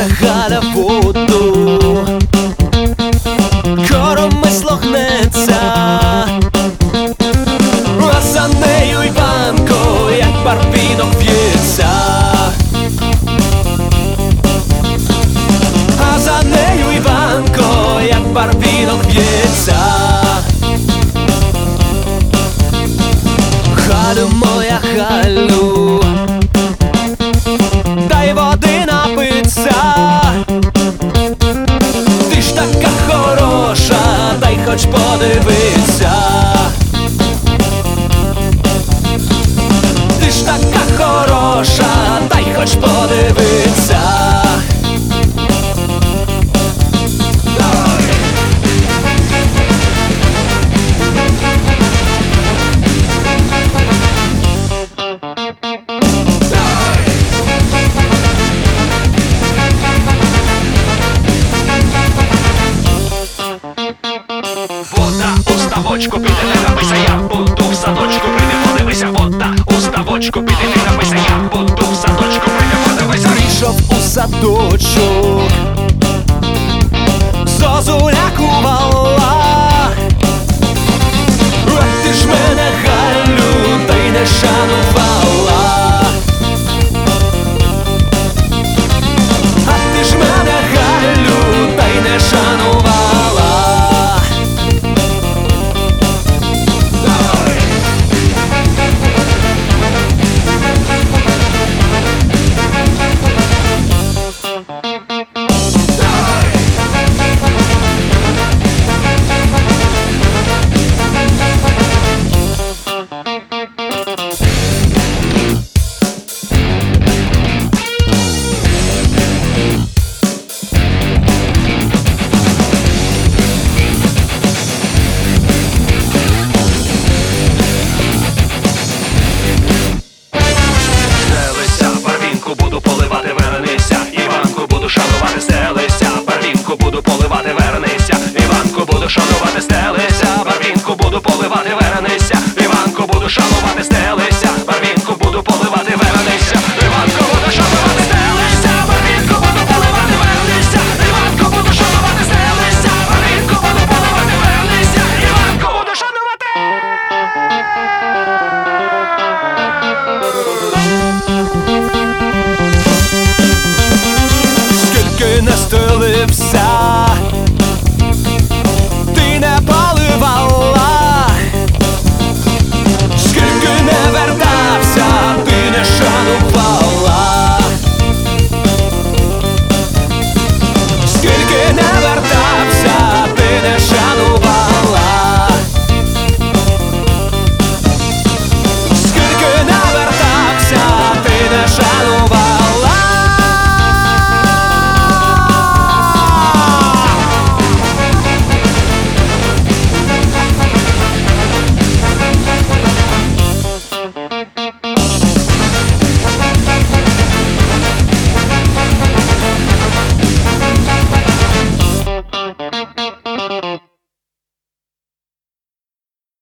несе Галя воду, коромисло гнеться, а за нею Іванко, як барвінок в'ється, а за нею Іванко, як барвінок в'ється. Галю, моя Галю, дай води напиться, ти ж така хороша, дай хоч подивися. Ти ж така хороша, дай хоч подивися. Вода у ставочку, піди не напися, я буду в садочку, прийди подивися. Вода у ставочку, піди не напися, я буду в садочку, прийди подивися. Прийшов у садочок